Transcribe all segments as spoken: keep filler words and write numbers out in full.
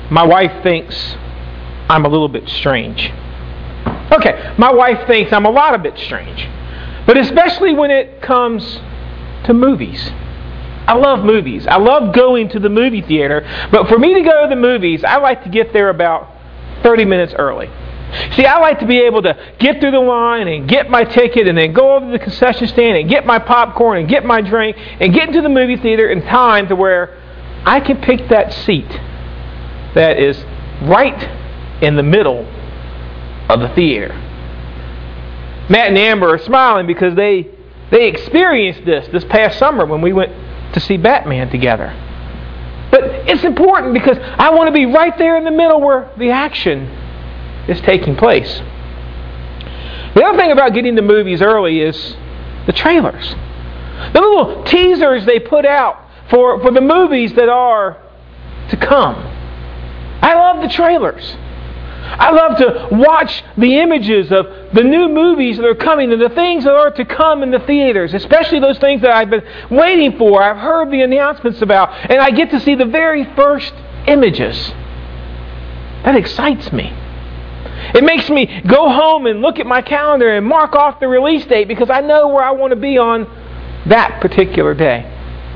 my wife thinks I'm a little bit strange. Okay, my wife thinks I'm a lot a bit strange. But especially when it comes to movies. I love movies. I love going to the movie theater. But for me to go to the movies, I like to get there about thirty minutes early. See, I like to be able to get through the line and get my ticket and then go over to the concession stand and get my popcorn and get my drink and get into the movie theater in time to where I can pick that seat that is right in the middle of the theater. Matt and Amber are smiling because they they experienced this this past summer when we went to see Batman together. But it's important because I want to be right there in the middle where the action is taking place. The other thing about getting to movies early is the trailers. The little teasers they put out for, for the movies that are to come. I love the trailers. I love to watch the images of the new movies that are coming and the things that are to come in the theaters, especially those things that I've been waiting for, I've heard the announcements about, and I get to see the very first images. That excites me. It makes me go home and look at my calendar and mark off the release date because I know where I want to be on that particular day.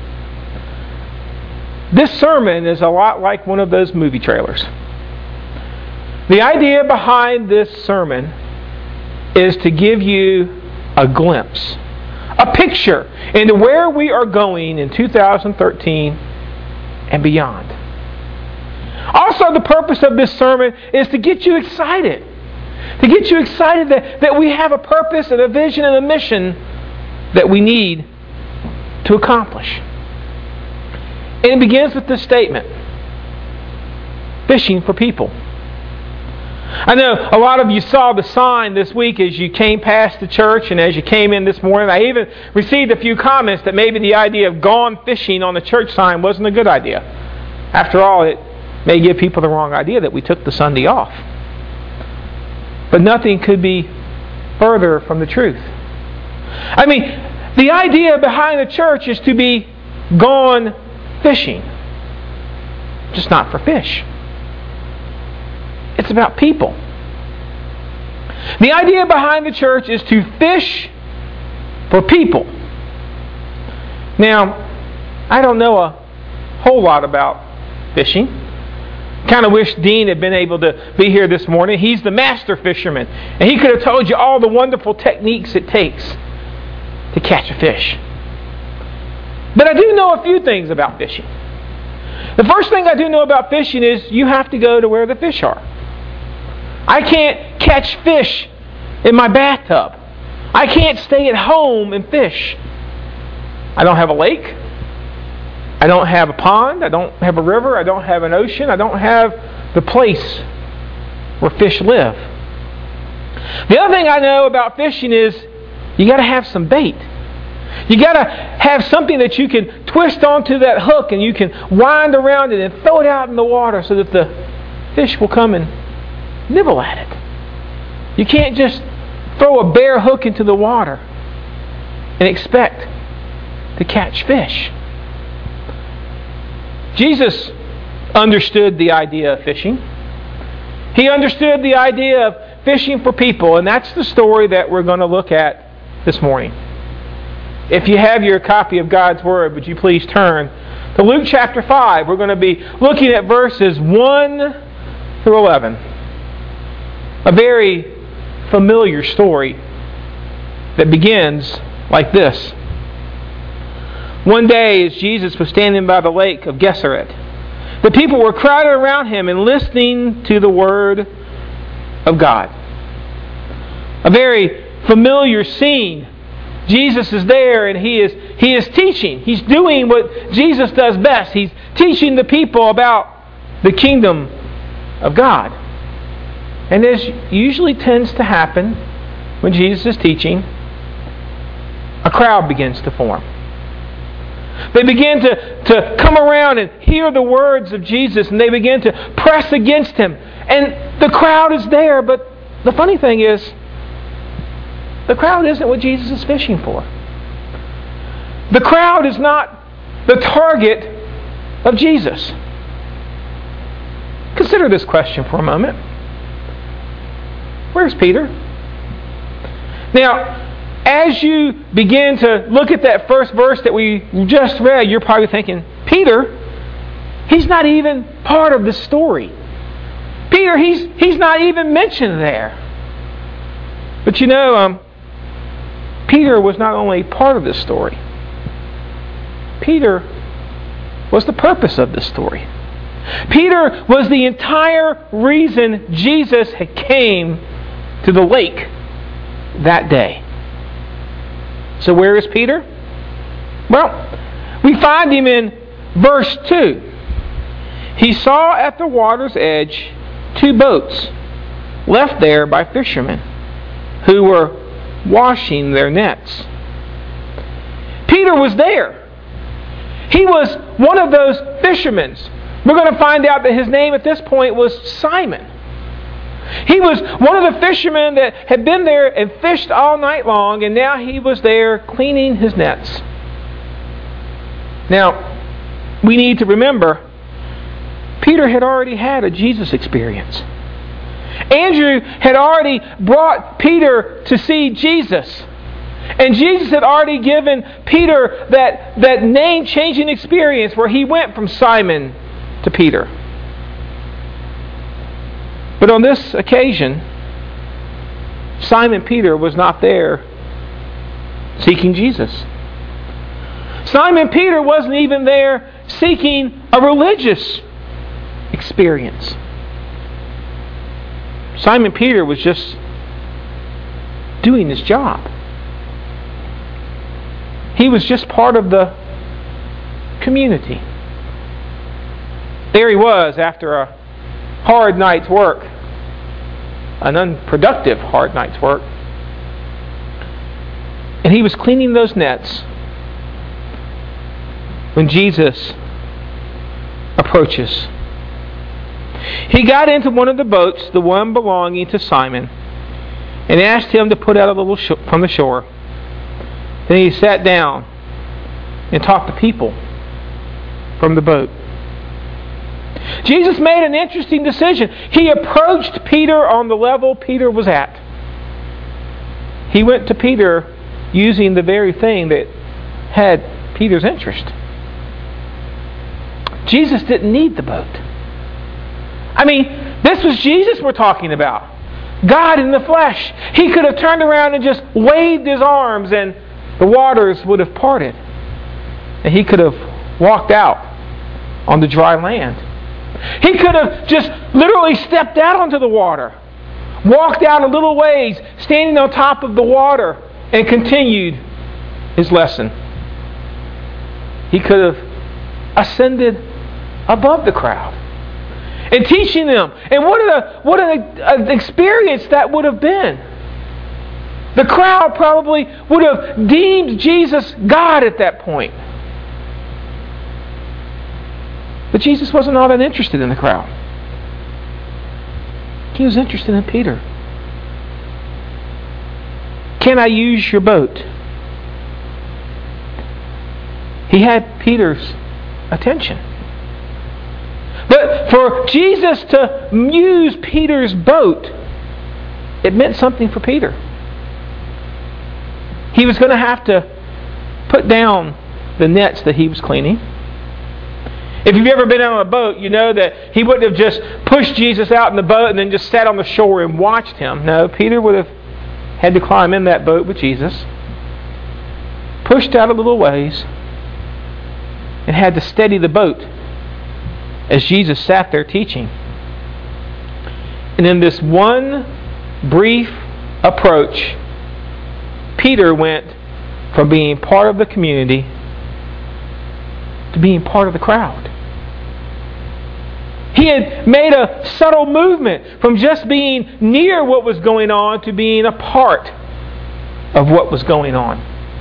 This sermon is a lot like one of those movie trailers. The idea behind this sermon is to give you a glimpse, a picture into where we are going in two thousand thirteen and beyond. Also, the purpose of this sermon is to get you excited. To get you excited that, that we have a purpose and a vision and a mission that we need to accomplish. And it begins with this statement: fishing for people. I know a lot of you saw the sign this week as you came past the church and as you came in this morning. I even received a few comments that maybe the idea of gone fishing on the church sign wasn't a good idea. After all, it may give people the wrong idea that we took the Sunday off. But nothing could be further from the truth. I mean, the idea behind the church is to be gone fishing. Just not for fish. It's about people. The idea behind the church is to fish for people. Now, I don't know a whole lot about fishing. Kind of wish Dean had been able to be here this morning. He's the master fisherman, and he could have told you all the wonderful techniques it takes to catch a fish. But I do know a few things about fishing. The first thing I do know about fishing is you have to go to where the fish are. I can't catch fish in my bathtub. I can't stay at home and fish. I don't have a lake. I don't have a pond. I don't have a river. I don't have an ocean. I don't have the place where fish live. The other thing I know about fishing is you got to have some bait. You got to have something that you can twist onto that hook and you can wind around it and throw it out in the water so that the fish will come and nibble at it. You can't just throw a bare hook into the water and expect to catch fish. Jesus understood the idea of fishing. He understood the idea of fishing for people, and that's the story that we're going to look at this morning. If you have your copy of God's Word, would you please turn to Luke chapter five. We're going to be looking at verses one through eleven. A very familiar story that begins like this. One day, as Jesus was standing by the lake of Gennesaret, the people were crowded around him and listening to the Word of God. A very familiar scene. Jesus is there and he is he is teaching. He's doing what Jesus does best. He's teaching the people about the kingdom of God. And as usually tends to happen when Jesus is teaching, a crowd begins to form. They begin to, to come around and hear the words of Jesus, and they begin to press against him. And the crowd is there, but the funny thing is, the crowd isn't what Jesus is fishing for. The crowd is not the target of Jesus. Consider this question for a moment. Where's Peter? Now, as you begin to look at that first verse that we just read, you're probably thinking, Peter, he's not even part of the story. Peter, he's he's not even mentioned there. But you know, um, Peter was not only part of this story. Peter was the purpose of this story. Peter was the entire reason Jesus had came to the lake that day. So where is Peter? Well, we find him in verse two. He saw at the water's edge two boats left there by fishermen who were washing their nets. Peter was there. He was one of those fishermen. We're going to find out that his name at this point was Simon. He was one of the fishermen that had been there and fished all night long, and now he was there cleaning his nets. Now, we need to remember, Peter had already had a Jesus experience. Andrew had already brought Peter to see Jesus. And Jesus had already given Peter that, that name-changing experience where he went from Simon to Peter. But on this occasion, Simon Peter was not there seeking Jesus. Simon Peter wasn't even there seeking a religious experience. Simon Peter was just doing his job. He was just part of the community. There he was after a hard night's work, an unproductive hard night's work. And he was cleaning those nets when Jesus approaches. He got into one of the boats, the one belonging to Simon, and asked him to put out a little sh- from the shore. Then he sat down and taught the people from the boat. Jesus made an interesting decision. He approached Peter on the level Peter was at. He went to Peter using the very thing that had Peter's interest. Jesus didn't need the boat. I mean, this was Jesus we're talking about. God in the flesh. He could have turned around and just waved his arms and the waters would have parted. And he could have walked out on the dry land. He could have just literally stepped out onto the water, walked out a little ways, standing on top of the water, and continued his lesson. He could have ascended above the crowd and teaching them. And what a what an, an experience that would have been. The crowd probably would have deemed Jesus God at that point. But Jesus wasn't all that interested in the crowd. He was interested in Peter. Can I use your boat? He had Peter's attention. But for Jesus to use Peter's boat, it meant something for Peter. He was going to have to put down the nets that he was cleaning. If you've ever been on a boat, you know that he wouldn't have just pushed Jesus out in the boat and then just sat on the shore and watched him. No, Peter would have had to climb in that boat with Jesus, pushed out a little ways, and had to steady the boat as Jesus sat there teaching. And in this one brief approach, Peter went from being part of the community to being part of the crowd. He had made a subtle movement from just being near what was going on to being a part of what was going on.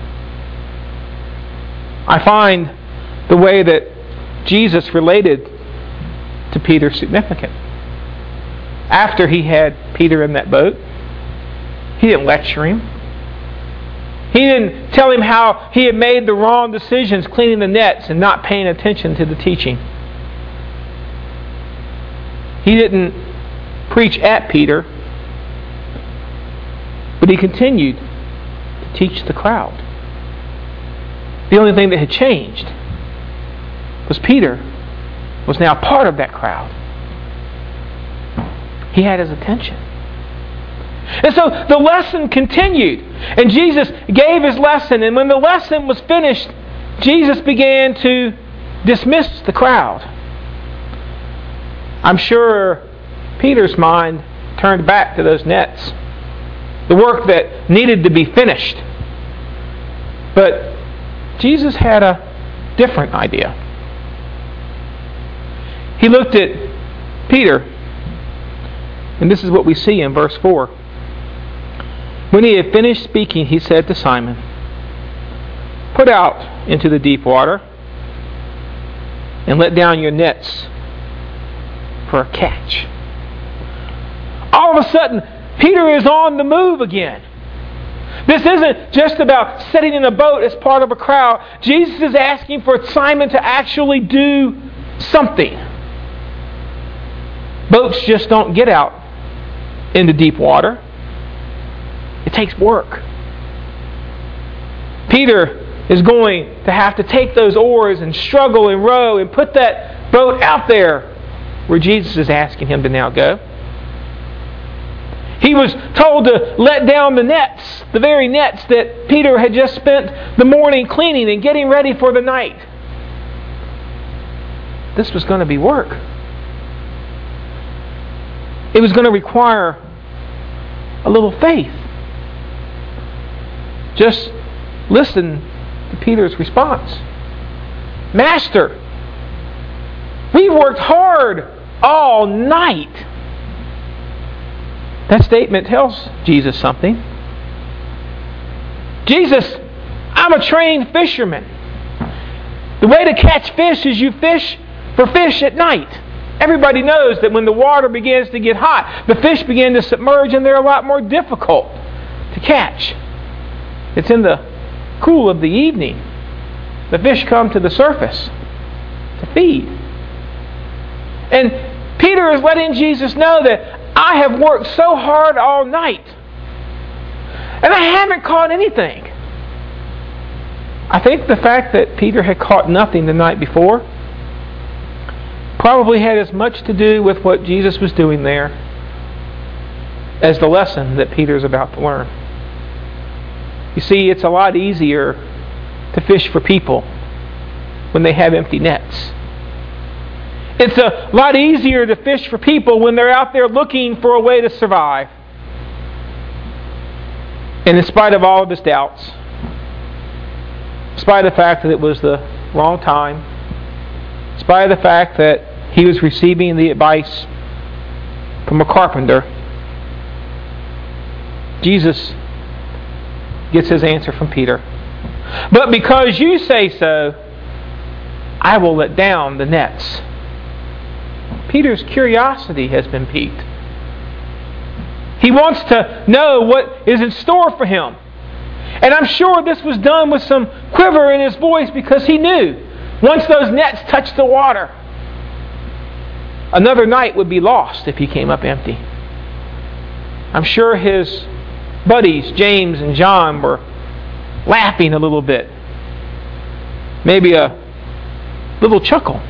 I find the way that Jesus related to Peter significant. After he had Peter in that boat, he didn't lecture him. He didn't tell him how he had made the wrong decisions cleaning the nets and not paying attention to the teaching. He didn't preach at Peter, but he continued to teach the crowd. The only thing that had changed was Peter was now part of that crowd. He had his attention. And so the lesson continued. And Jesus gave his lesson. And when the lesson was finished, Jesus began to dismiss the crowd. I'm sure Peter's mind turned back to those nets. The work that needed to be finished. But Jesus had a different idea. He looked at Peter, and this is what we see in verse four. When he had finished speaking, he said to Simon, "Put out into the deep water and let down your nets for a catch." All of a sudden, Peter is on the move again. This isn't just about sitting in a boat as part of a crowd. Jesus is asking for Simon to actually do something. Boats just don't get out into deep water. It takes work. Peter is going to have to take those oars and struggle and row and put that boat out there where Jesus is asking him to now go. He was told to let down the nets, the very nets that Peter had just spent the morning cleaning and getting ready for the night. This was going to be work. It was going to require a little faith. Just listen to Peter's response. "Master, we've worked hard all night." That statement tells Jesus something. "Jesus, I'm a trained fisherman. The way to catch fish is you fish for fish at night. Everybody knows that when the water begins to get hot, the fish begin to submerge and they're a lot more difficult to catch. It's in the cool of the evening the fish come to the surface to feed." And Peter is letting Jesus know that I have worked so hard all night and I haven't caught anything. I think the fact that Peter had caught nothing the night before probably had as much to do with what Jesus was doing there as the lesson that Peter's about to learn. You see, it's a lot easier to fish for people when they have empty nets. It's a lot easier to fish for people when they're out there looking for a way to survive. And in spite of all of his doubts, in spite of the fact that it was the wrong time, in spite of the fact that he was receiving the advice from a carpenter, Jesus gets his answer from Peter. "But because you say so, I will let down the nets." Peter's curiosity has been piqued. He wants to know what is in store for him. And I'm sure this was done with some quiver in his voice because he knew once those nets touched the water, another night would be lost if he came up empty. I'm sure his buddies, James and John, were laughing a little bit. Maybe a little chuckle.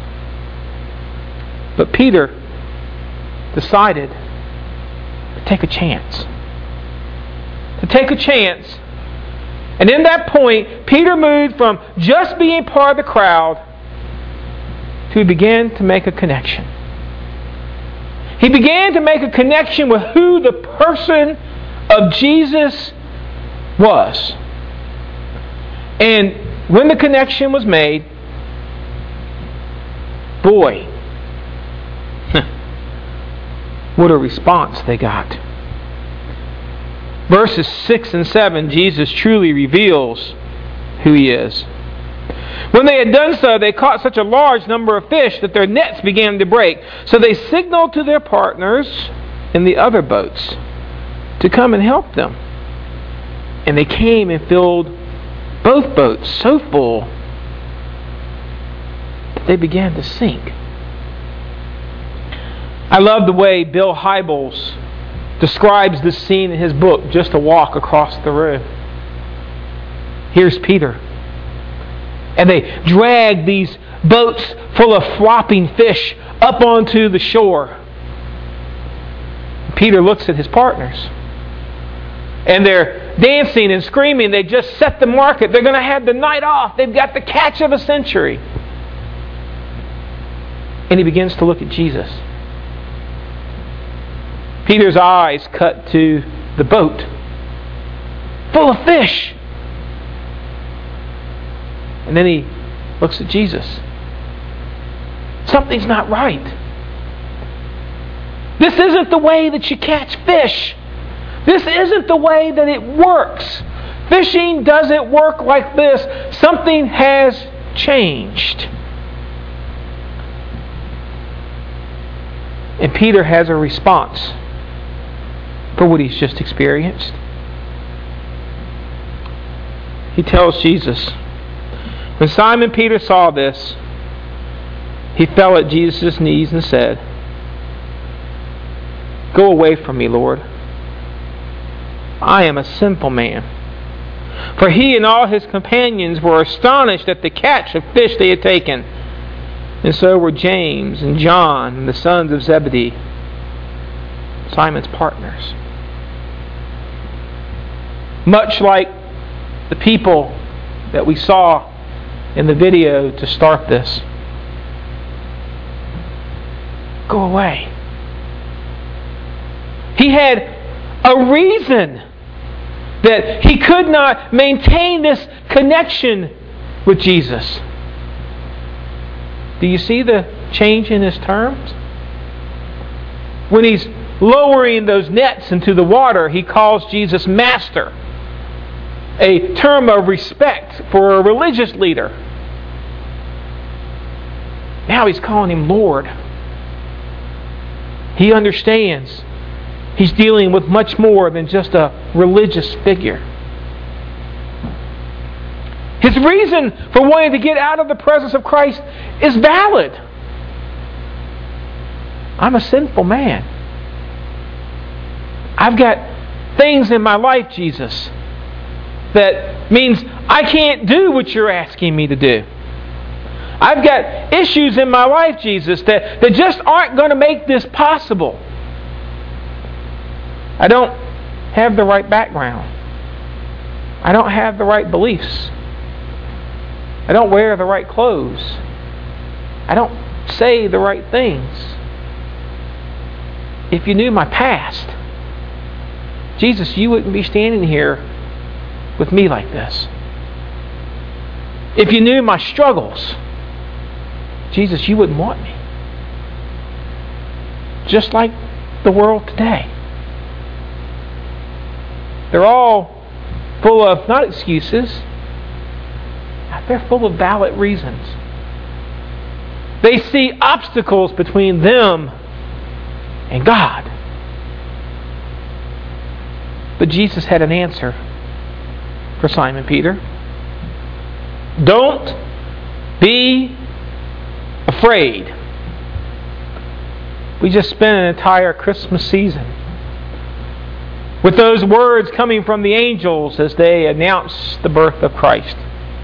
But Peter decided to take a chance. To take a chance. And in that point, Peter moved from just being part of the crowd to begin to make a connection. He began to make a connection with who the person of Jesus was. And when the connection was made, boy, what a response they got. Verses six and seven, Jesus truly reveals who He is. When they had done so, they caught such a large number of fish that their nets began to break. So they signaled to their partners in the other boats to come and help them. And they came and filled both boats so full that they began to sink. I love the way Bill Hybels describes this scene in his book, Just a Walk Across the Room. Here's Peter. And they drag these boats full of flopping fish up onto the shore. Peter looks at his partners. And they're dancing and screaming. They just set the market. They're going to have the night off. They've got the catch of a century. And he begins to look at Jesus. Peter's eyes cut to the boat, full of fish. And then he looks at Jesus. Something's not right. This isn't the way that you catch fish. This isn't the way that it works. Fishing doesn't work like this. Something has changed. And Peter has a response for what he's just experienced. He tells Jesus, when Simon Peter saw this, he fell at Jesus' knees and said, "Go away from me, Lord. I am a sinful man." For he and all his companions were astonished at the catch of fish they had taken. And so were James and John, the sons of Zebedee, Simon's partners. Much like the people that we saw in the video to start this. Go away. He had a reason that he could not maintain this connection with Jesus. Do you see the change in his terms? When he's lowering those nets into the water, he calls Jesus Master, a term of respect for a religious leader. Now he's calling him Lord. He understands he's dealing with much more than just a religious figure. His reason for wanting to get out of the presence of Christ is valid. I'm a sinful man. I've got things in my life, Jesus, that means I can't do what you're asking me to do. I've got issues in my life, Jesus, that, that just aren't going to make this possible. I don't have the right background. I don't have the right beliefs. I don't wear the right clothes. I don't say the right things. If you knew my past, Jesus, you wouldn't be standing here with me like this. If you knew my struggles, Jesus, you wouldn't want me. Just like the world today. They're all full of, not excuses, they're full of valid reasons. They see obstacles between them and God. But Jesus had an answer for Simon Peter. Don't be afraid. We just spent an entire Christmas season with those words coming from the angels as they announce the birth of Christ.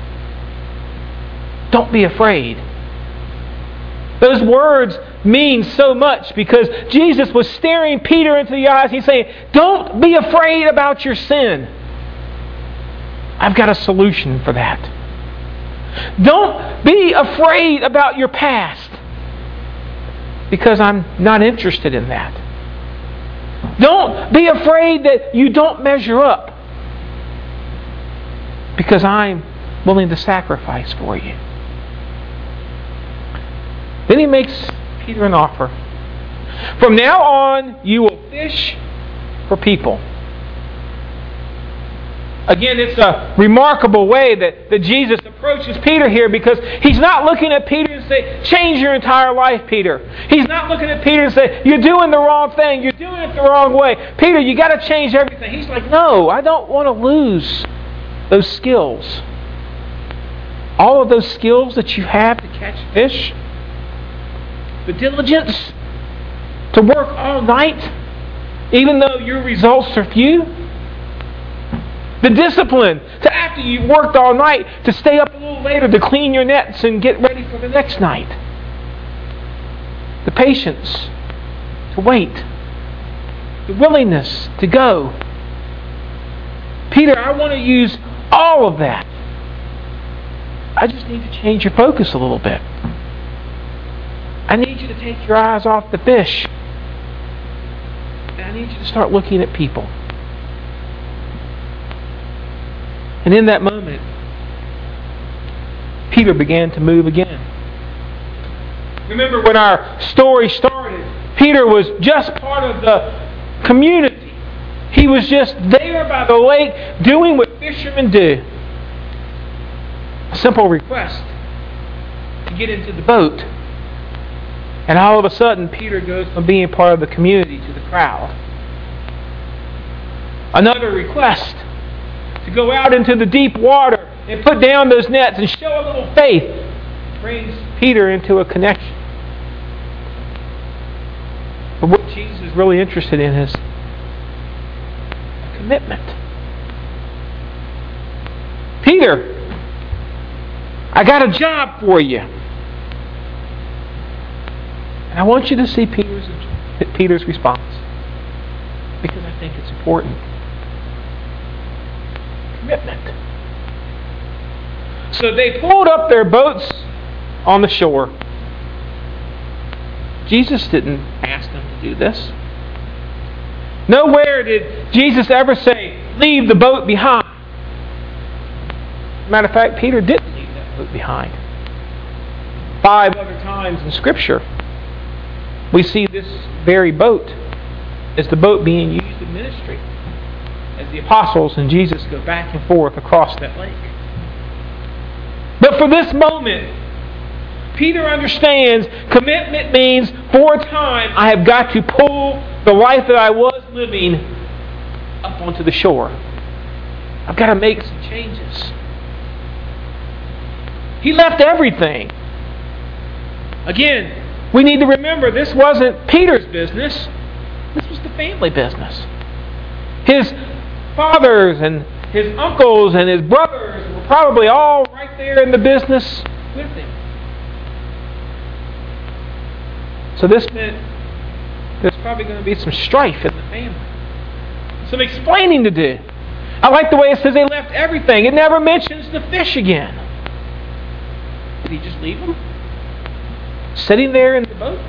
Don't be afraid. Those words mean so much because Jesus was staring Peter into the eyes. He's saying, don't be afraid about your sin. I've got a solution for that. Don't be afraid about your past because I'm not interested in that. Don't be afraid that you don't measure up because I'm willing to sacrifice for you. Then he makes Peter an offer. From now on, you will fish for people. Again, it's a remarkable way that, that Jesus approaches Peter here because he's not looking at Peter and say, change your entire life, Peter. He's not looking at Peter and say, you're doing the wrong thing. You're doing it the wrong way. Peter, you got to change everything. He's like, no, I don't want to lose those skills. All of those skills that you have to catch fish, the diligence To work all night, even though your results are few? The discipline to, after you've worked all night, to stay up a little later to clean your nets and get ready for the next night. The patience to wait. The willingness to go. Peter, I want to use all of that. I just need to change your focus a little bit. I need you to take your eyes off the fish. And I need you to start looking at people. And in that moment, Peter began to move again. Remember when our story started, Peter was just part of the community. He was just there by the lake doing what fishermen do. A simple request to get into the boat. And all of a sudden, Peter goes from being part of the community to the crowd. Another request to go out into the deep water and put down those nets and show a little faith brings Peter into a connection. But what Jesus is really interested in is a commitment. Peter, I got a job for you. And I want you to see Peter's, Peter's response, because I think it's important. Commitment. So they pulled up their boats on the shore. Jesus didn't ask them to do this. Nowhere did Jesus ever say, leave the boat behind. Matter of fact, Peter didn't leave that boat behind. Five other times in Scripture, we see this very boat as the boat being used in ministry, as the apostles and Jesus go back and forth across that lake. But for this moment, Peter understands commitment means for a time I have got to pull the life that I was living up onto the shore. I've got to make some changes. He left everything. Again, we need to remember this wasn't Peter's business. This was the family business. His fathers and his uncles and his brothers were probably all right there in the business with him. So this meant there's probably going to be some strife in the family. Some explaining to do. I like the way it says they left everything. It never mentions the fish again. Did he just leave them? Sitting there in the boat?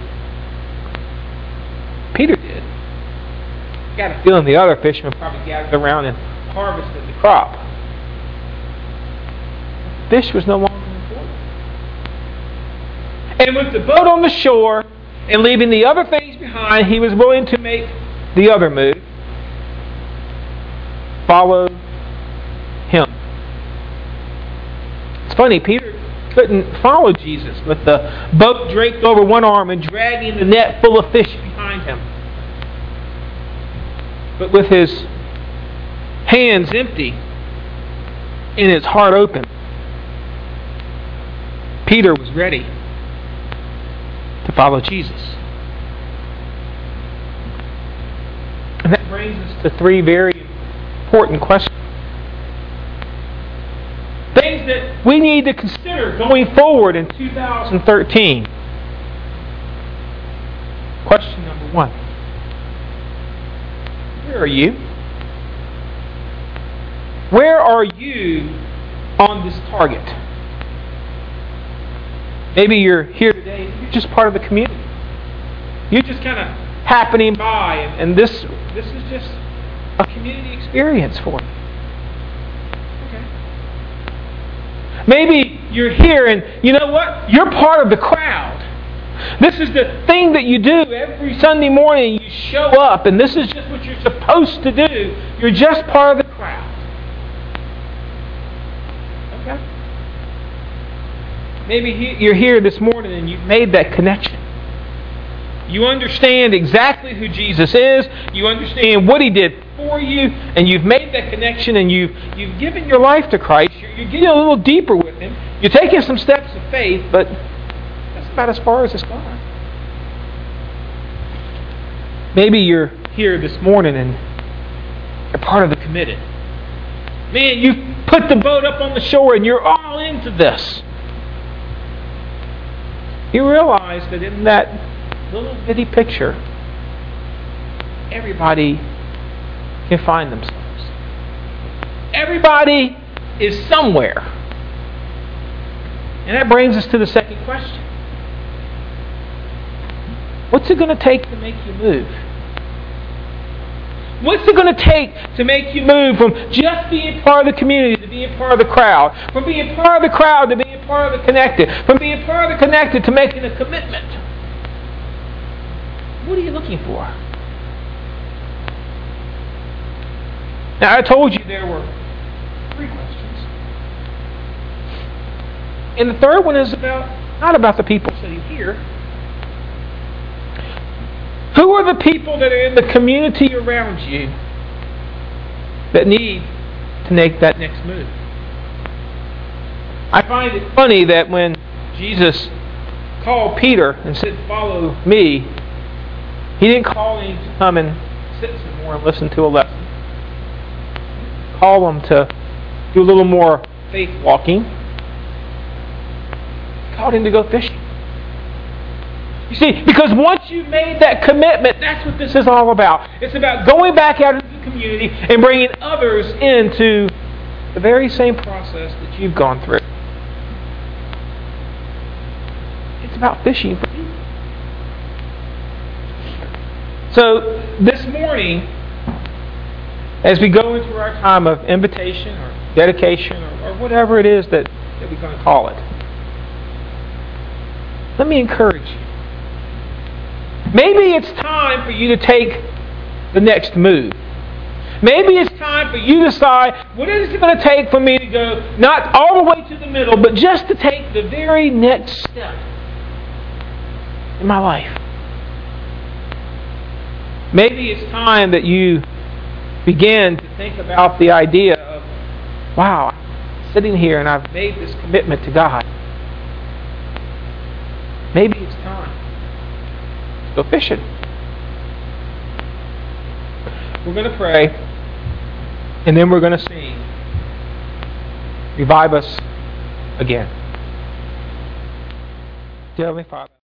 Peter did. Got a feeling the other fishermen probably gathered around and harvested the crop. Fish was no longer important. And with the boat on the shore and leaving the other things behind, he was willing to make the other move. Follow him. It's funny, Peter couldn't follow Jesus with the boat draped over one arm and dragging the net full of fish behind him. But with his hands empty and his heart open, Peter was ready to follow Jesus. And that brings us to three very important questions. Things that we need to consider going forward in two thousand thirteen. Question number one. Where are you? Where are you on this target? Maybe you're here today, you're just part of the community. You're just kind of happening by, and, and this this is just a community experience for you. Maybe you're here and you know what? You're part of the crowd. This is the thing that you do every Sunday morning. You show up and this is just what you're supposed to do. You're just part of the crowd. Okay? Maybe you're here this morning and you've made that connection. You understand exactly who Jesus is. You understand what He did for you, and you've made that connection, and you've you've given your life to Christ. You're, you're getting a little deeper with Him. You're taking some steps of faith, but that's about as far as it's gone. Maybe you're here this morning and you're part of the committed. Man, you put the boat up on the shore and you're all into this. You realize that in that little bitty picture, everybody can find themselves. Everybody is somewhere. And that brings us to the second question. What's it going to take to make you move? What's it going to take to make you move from just being part of the community to being part of the crowd? From being part of the crowd to being part of the connected? From being part of the connected to making a commitment? What are you looking for? Now, I told you there were three questions. And the third one is about not about the people sitting here. Who are the people that are in the community around you that need to make that next move? I find it funny that when Jesus called Peter and said, "Follow me," He didn't call him to come and sit some more and listen to a lesson. Call him to do a little more faith walking. He called him to go fishing. You see, because once you've made that commitment, that's what this is all about. It's about going back out into the community and bringing others into the very same process that you've gone through. It's about fishing for people. So, this morning, as we go into our time of invitation or dedication or, or whatever it is that, that we're going to call it, let me encourage you. Maybe it's time for you to take the next move. Maybe it's time for you to decide, what is it going to take for me to go not all the way to the middle, but just to take the very next step in my life. Maybe it's time that you begin to think about the idea of, wow, I'm sitting here and I've made this commitment to God. Maybe it's time to go fishing. We're going to pray, and then we're going to sing. Revive us again. Dear Heavenly Father,